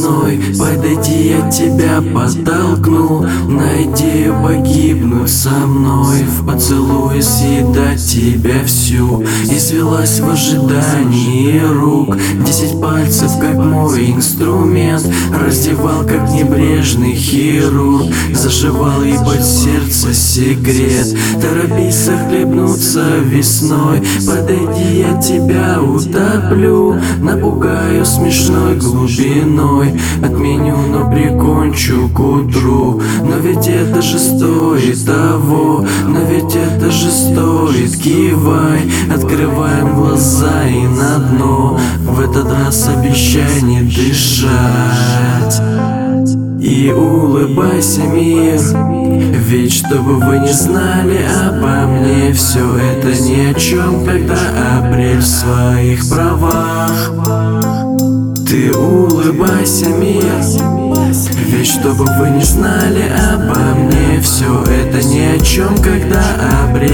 весной. Подойди, я тебя подтолкну на идею погибнуть со мной. В поцелуе съедать тебя всю. Извелась в ожидании рук. 10 пальцев, как мой инструмент. Раздевал, как небрежный хирург. Зашивал и под сердце секрет. Торопись захлебнуться весной. Подойди, я тебя утоплю. Напугаю смешной глубиной. Отменю, но прикончу к утру. Но ведь это же стоит того. Но ведь это же стоит. Кивай, открываем глаза и на дно. В этот раз обещай не дышать. И улыбайся, мир. Ведь чтобы вы не знали обо мне, все это ни о чем, когда апрель в своих правах. Ты улыбайся, мир. Ведь чтобы вы не знали обо мне, все это ни о чем, когда апрель.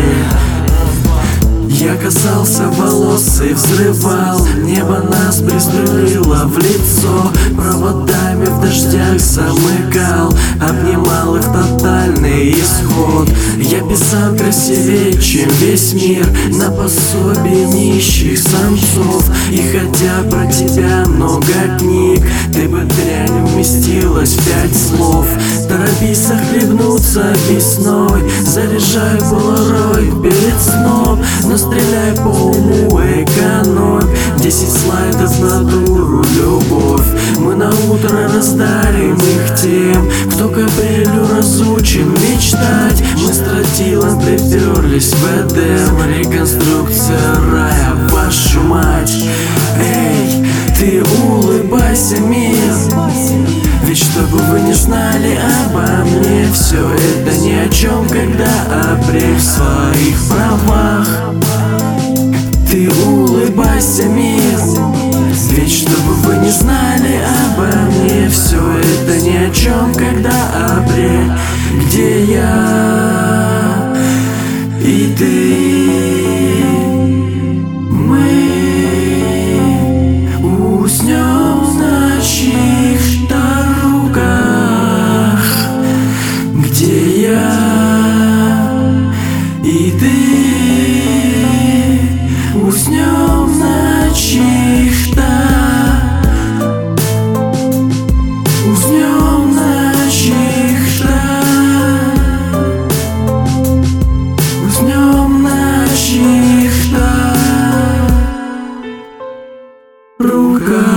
Я касался волос и взрывал. Небо нас пристрелило в лицо. Проводами в дождях замыкал. Обнимал их тотальный исход. Я писал красивее, чем весь мир. На пособие нищих самцов. И хотя про тебя много книг, ты бы дрянь уместилась в 5 слов. Торопись захлебнуться весной. Заряжаю полароид перед сном. Но стреляй по уму, экономь. 10 слайдов на дуру, любовь. Мы на утро раздарим их тем, кто к апрелю разучен мечтать. Мы с тротилом приперлись в Эдем. Реконструкция рая, вашу мать. Эй, ты улыбайся, мир. Ведь чтобы вы не знали обо мне, все это ни о чем, когда апрель в своих правах. Ты улыбайся, мир. Ведь чтобы вы не знали обо мне, все это ни о чем, когда апрель. Где я и ты? И ты уснем на чьих-то, уснем на чьих-то, уснем на чьих-то руках.